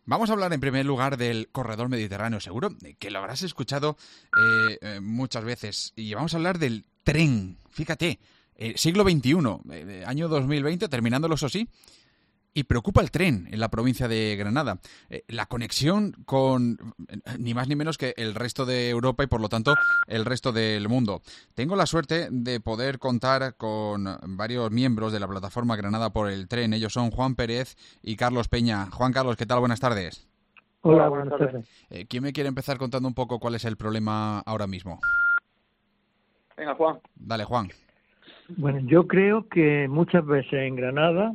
Vamos a hablar en primer lugar del corredor mediterráneo, seguro que lo habrás escuchado muchas veces. Y vamos a hablar del tren, fíjate, siglo XXI, año 2020, terminándolo eso sí. Y preocupa el tren en la provincia de Granada. La conexión con ni más ni menos que el resto de Europa y, por lo tanto, el resto del mundo. Tengo la suerte de poder contar con varios miembros de la plataforma Granada por el Tren. Ellos son Juan Pérez y Carlos Peña. Juan Carlos, ¿qué tal? Buenas tardes. Hola, buenas tardes. ¿Quién me quiere empezar contando un poco cuál es el problema ahora mismo? Venga, Juan. Dale, Juan. Bueno, yo creo que muchas veces en Granada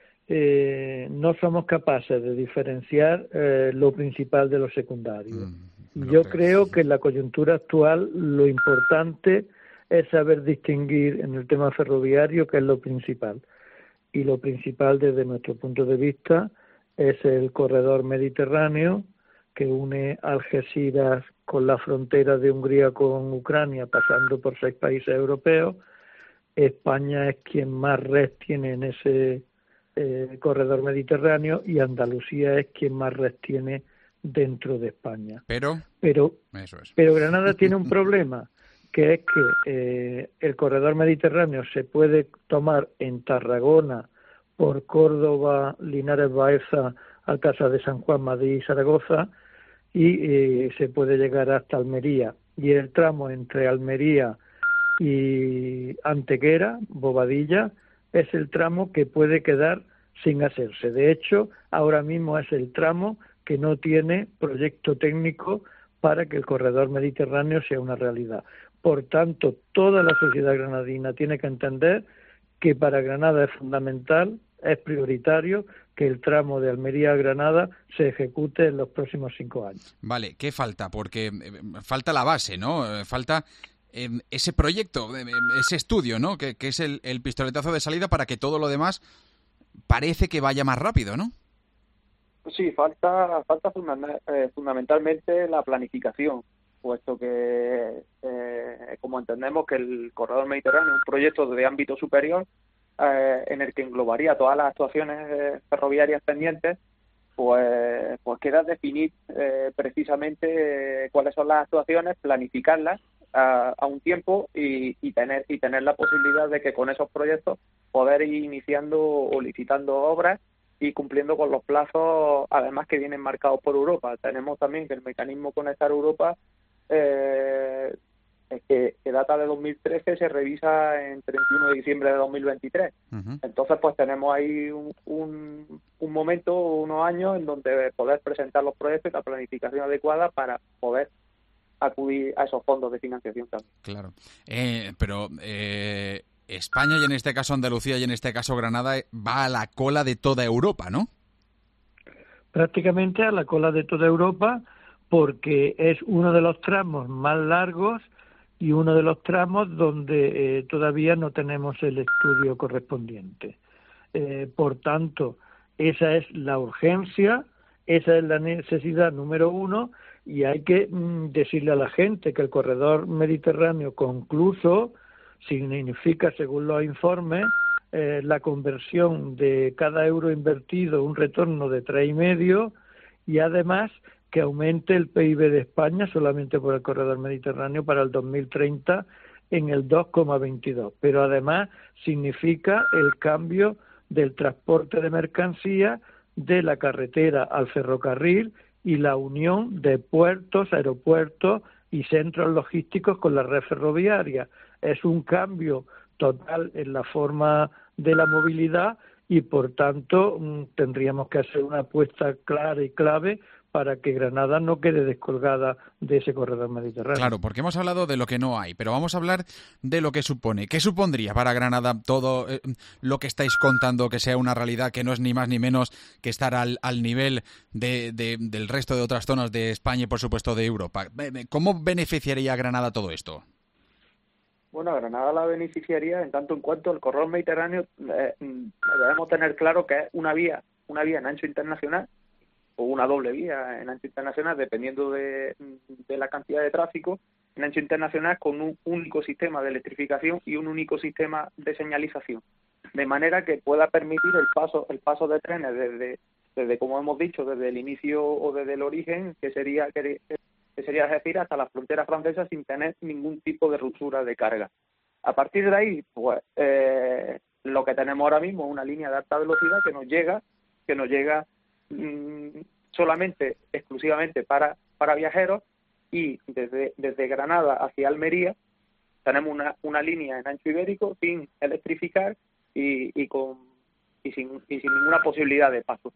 no somos capaces de diferenciar lo principal de lo secundario. Yo creo que en la coyuntura actual lo importante es saber distinguir en el tema ferroviario qué es lo principal. Y lo principal desde nuestro punto de vista es el corredor mediterráneo que une Algeciras con la frontera de Hungría con Ucrania, pasando por 6 países europeos. España es quien más red tiene en ese corredor mediterráneo y Andalucía es quien más red tiene dentro de España. Pero eso es. Pero Granada tiene un problema, que es que el corredor mediterráneo se puede tomar en Tarragona, por Córdoba, Linares, Baeza, Alcázar de San Juan, Madrid y Zaragoza, y se puede llegar hasta Almería. Y el tramo entre Almería y Antequera, Bobadilla, es el tramo que puede quedar sin hacerse. De hecho, ahora mismo es el tramo que no tiene proyecto técnico para que el corredor mediterráneo sea una realidad. Por tanto, toda la sociedad granadina tiene que entender que para Granada es fundamental, es prioritario que el tramo de Almería a Granada se ejecute en los próximos 5 años. Vale, ¿qué falta? Porque falta la base, ¿no? Falta ese proyecto, ese estudio, ¿no? Que es el pistoletazo de salida para que todo lo demás parece que vaya más rápido, ¿no? Sí, falta fundamentalmente la planificación, puesto que, como entendemos que el corredor mediterráneo es un proyecto de ámbito superior en el que englobaría todas las actuaciones ferroviarias pendientes, pues queda definir precisamente cuáles son las actuaciones, planificarlas a un tiempo y tener la posibilidad de que con esos proyectos poder ir iniciando o licitando obras y cumpliendo con los plazos, además que vienen marcados por Europa. Tenemos también que el mecanismo Conectar Europa, que data de 2013, se revisa en 31 de diciembre de 2023. Uh-huh. Entonces, pues tenemos ahí un momento, unos años, en donde poder presentar los proyectos y la planificación adecuada para poder acudir a esos fondos de financiación también. Claro. Pero España, y en este caso Andalucía, y en este caso Granada, va a la cola de toda Europa, ¿no? Prácticamente a la cola de toda Europa, porque es uno de los tramos más largos y uno de los tramos donde todavía no tenemos el estudio correspondiente. Por tanto, esa es la urgencia, esa es la necesidad número uno, y hay que decirle a la gente que el corredor mediterráneo concluso significa, según los informes, la conversión de cada euro invertido, un retorno de 3,5, y además que aumente el PIB de España solamente por el corredor mediterráneo para el 2030 en el 2,22. Pero además significa el cambio del transporte de mercancías de la carretera al ferrocarril y la unión de puertos, aeropuertos y centros logísticos con la red ferroviaria. Es un cambio total en la forma de la movilidad y, por tanto, tendríamos que hacer una apuesta clara y clave para que Granada no quede descolgada de ese corredor mediterráneo. Claro, porque hemos hablado de lo que no hay, pero vamos a hablar de lo que supone. ¿Qué supondría para Granada todo lo que estáis contando que sea una realidad, que no es ni más ni menos que estar al nivel del resto de otras zonas de España y, por supuesto, de Europa? ¿Cómo beneficiaría a Granada todo esto? Bueno, a Granada la beneficiaría en tanto en cuanto el corredor mediterráneo debemos tener claro que es una vía en ancho internacional o una doble vía en ancho internacional, dependiendo de la cantidad de tráfico, en ancho internacional con un único sistema de electrificación y un único sistema de señalización, de manera que pueda permitir el paso de trenes desde, como hemos dicho, desde el inicio o desde el origen, que sería decir, hasta la frontera francesa sin tener ningún tipo de ruptura de carga. A partir de ahí, pues lo que tenemos ahora mismo es una línea de alta velocidad que nos llega solamente, exclusivamente para viajeros, y desde Granada hacia Almería tenemos una línea en ancho ibérico sin electrificar y sin ninguna posibilidad de paso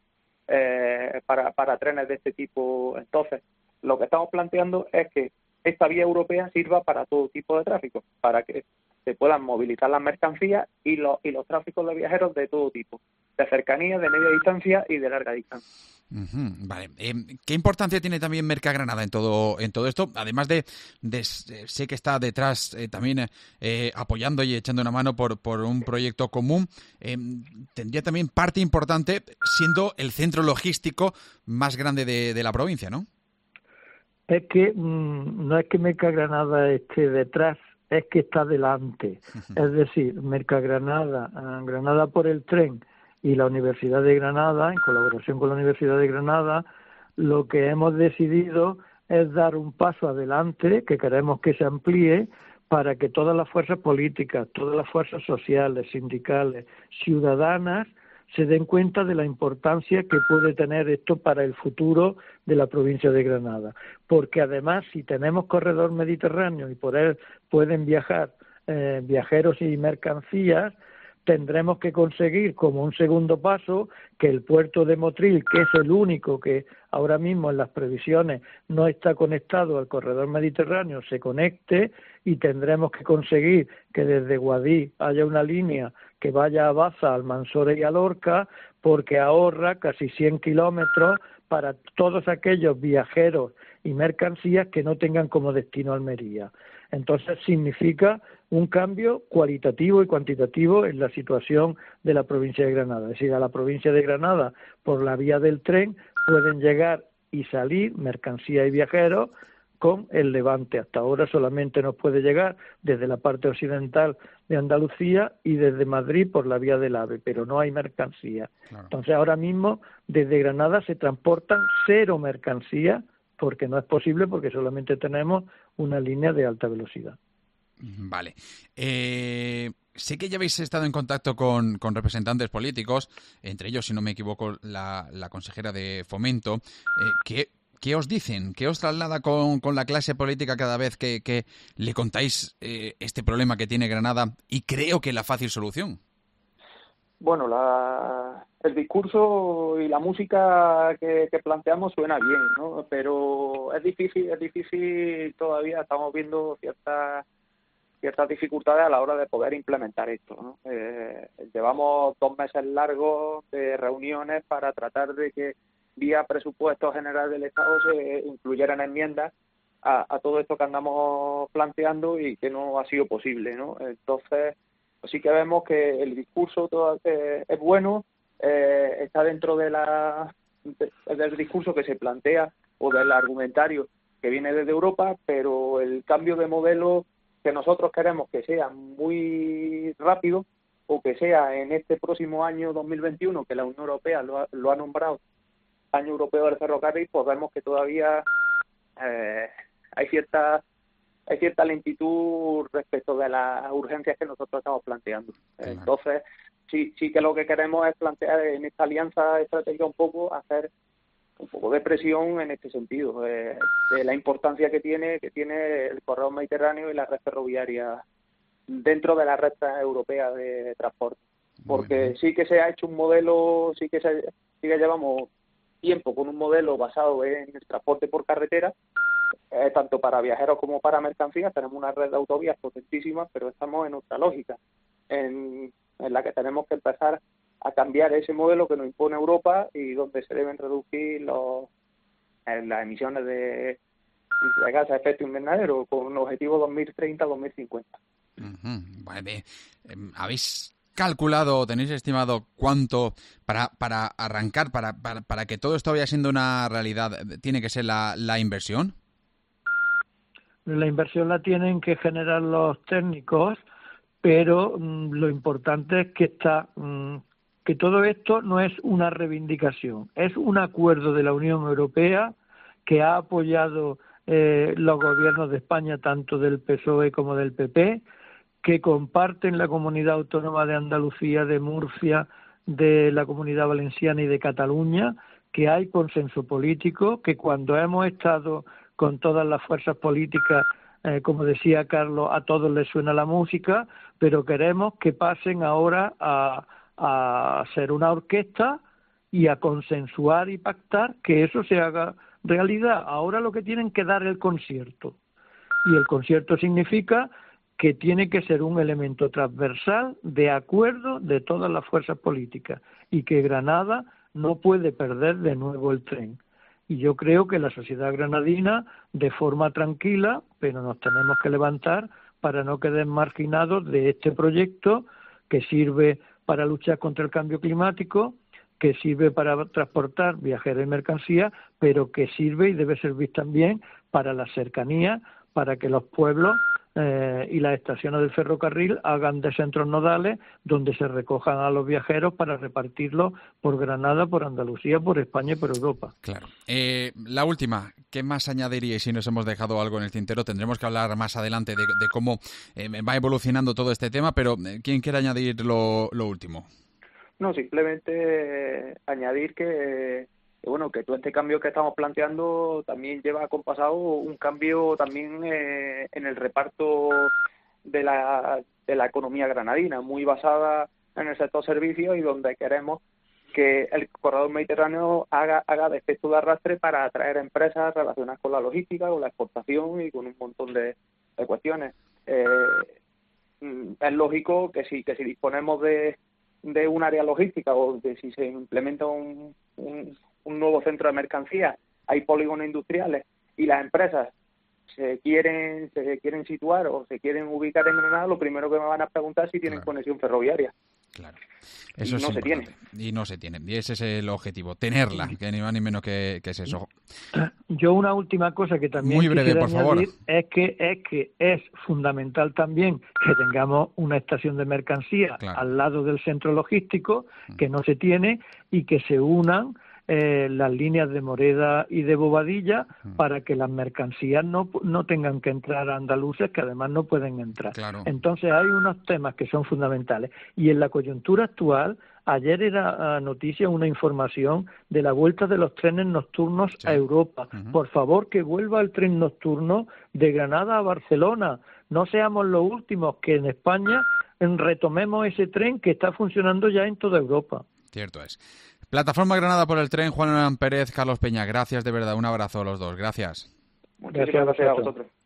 para trenes de este tipo. Entonces, lo que estamos planteando es que esta vía europea sirva para todo tipo de tráfico, para que se puedan movilizar las mercancías y los tráficos de viajeros de todo tipo, de cercanía, de media distancia y de larga distancia. Vale. ¿Qué importancia tiene también Mercagranada en todo esto? Además de sé que está detrás también apoyando y echando una mano por un proyecto común, tendría también parte importante siendo el centro logístico más grande de la provincia, ¿no? Es que no es que Mercagranada esté detrás, es que está delante. Es decir, Mercagranada, Granada por el tren y la Universidad de Granada, en colaboración con la Universidad de Granada, lo que hemos decidido es dar un paso adelante, que queremos que se amplíe, para que todas las fuerzas políticas, todas las fuerzas sociales, sindicales, ciudadanas, se den cuenta de la importancia que puede tener esto para el futuro de la provincia de Granada. Porque además, si tenemos corredor mediterráneo y por él pueden viajar viajeros y mercancías, tendremos que conseguir como un segundo paso que el puerto de Motril, que es el único que ahora mismo en las previsiones no está conectado al corredor mediterráneo, se conecte, y tendremos que conseguir que desde Guadix haya una línea que vaya a Baza, Almanzora y a Lorca, porque ahorra casi 100 kilómetros para todos aquellos viajeros y mercancías que no tengan como destino Almería. Entonces significa un cambio cualitativo y cuantitativo en la situación de la provincia de Granada. Es decir, a la provincia de Granada, por la vía del tren, pueden llegar y salir mercancías y viajeros con el Levante. Hasta ahora solamente nos puede llegar desde la parte occidental de Andalucía y desde Madrid por la vía del AVE, pero no hay mercancía. Claro. Entonces ahora mismo desde Granada se transportan 0 mercancías, porque no es posible, porque solamente tenemos una línea de alta velocidad. Vale. Sé que ya habéis estado en contacto con representantes políticos, entre ellos, si no me equivoco, la consejera de Fomento. ¿Qué os dicen? ¿Qué os traslada con la clase política cada vez que le contáis este problema que tiene Granada y creo que la fácil solución? Bueno, el discurso y la música que planteamos suena bien, ¿no? Pero es difícil todavía, estamos viendo ciertas dificultades a la hora de poder implementar esto, ¿no? Llevamos 2 meses largos de reuniones para tratar de que vía presupuesto general del Estado se incluyeran enmiendas a todo esto que andamos planteando y que no ha sido posible, ¿no? Entonces, sí que vemos que el discurso es bueno, está dentro del discurso que se plantea o del argumentario que viene desde Europa, pero el cambio de modelo que nosotros queremos que sea muy rápido o que sea en este próximo año 2021, que la Unión Europea lo ha nombrado Año Europeo del Ferrocarril, pues vemos que todavía hay cierta lentitud respecto de las urgencias que nosotros estamos planteando. Claro. Entonces, sí que lo que queremos es plantear en esta alianza estratégica hacer un poco de presión en este sentido, de la importancia que tiene el corredor mediterráneo y la red ferroviaria dentro de la red europea de transporte. Porque sí que se ha hecho un modelo, sí que llevamos tiempo con un modelo basado en el transporte por carretera, tanto para viajeros como para mercancías. Tenemos una red de autovías potentísima, pero estamos en otra lógica, en la que tenemos que empezar a cambiar ese modelo que nos impone Europa y donde se deben reducir las emisiones de gases de efecto invernadero con un objetivo 2030-2050. Vale. ¿Habéis calculado o tenéis estimado cuánto para arrancar, para que todo esto vaya siendo una realidad, tiene que ser la inversión? La inversión la tienen que generar los técnicos, pero lo importante es que está que todo esto no es una reivindicación, es un acuerdo de la Unión Europea que ha apoyado los gobiernos de España, tanto del PSOE como del PP, que comparten la Comunidad Autónoma de Andalucía, de Murcia, de la Comunidad Valenciana y de Cataluña, que hay consenso político, que cuando hemos estado con todas las fuerzas políticas, como decía Carlos, a todos les suena la música, pero queremos que pasen ahora a ser una orquesta y a consensuar y pactar que eso se haga realidad. Ahora lo que tienen que dar el concierto, y el concierto significa que tiene que ser un elemento transversal de acuerdo de todas las fuerzas políticas y que Granada no puede perder de nuevo el tren. Y yo creo que la sociedad granadina, de forma tranquila, pero nos tenemos que levantar para no quedar marginados de este proyecto que sirve para luchar contra el cambio climático, que sirve para transportar viajeros y mercancías, pero que sirve y debe servir también para la cercanía, para que los pueblos y las estaciones del ferrocarril hagan de centros nodales donde se recojan a los viajeros para repartirlos por Granada, por Andalucía, por España y por Europa. Claro. La última, ¿qué más añadiríais si nos hemos dejado algo en el tintero? Tendremos que hablar más adelante de cómo va evolucionando todo este tema, pero ¿quién quiere añadir lo último? No, simplemente añadir que que todo este cambio que estamos planteando también lleva acompasado un cambio también en el reparto de la economía granadina, muy basada en el sector servicios y donde queremos que el corredor mediterráneo haga de efecto de arrastre para atraer empresas relacionadas con la logística, con la exportación y con un montón de cuestiones. Es lógico que si disponemos de un área logística o de si se implementa un nuevo centro de mercancías, hay polígonos industriales y las empresas se quieren situar o se quieren ubicar en Granada, lo primero que me van a preguntar es si tienen conexión ferroviaria. Claro. Eso y no se tiene. Y no se tiene. Y ese es el objetivo, tenerla, que ni más ni menos que es eso. Yo una última cosa que también muy breve, por favor, es que es fundamental también que tengamos una estación de mercancía al lado del centro logístico, que no se tiene, y que se unan las líneas de Moreda y de Bobadilla para que las mercancías no tengan que entrar a andaluces, que además no pueden entrar. Claro. Entonces hay unos temas que son fundamentales. Y en la coyuntura actual, ayer era noticia una información de la vuelta de los trenes nocturnos a Europa. Por favor, que vuelva el tren nocturno de Granada a Barcelona. No seamos los últimos que en España retomemos ese tren que está funcionando ya en toda Europa. Cierto es. Plataforma Granada por el tren, Juan Pérez, Carlos Peña, gracias de verdad, un abrazo a los dos, gracias. Muchísimas gracias a vosotros.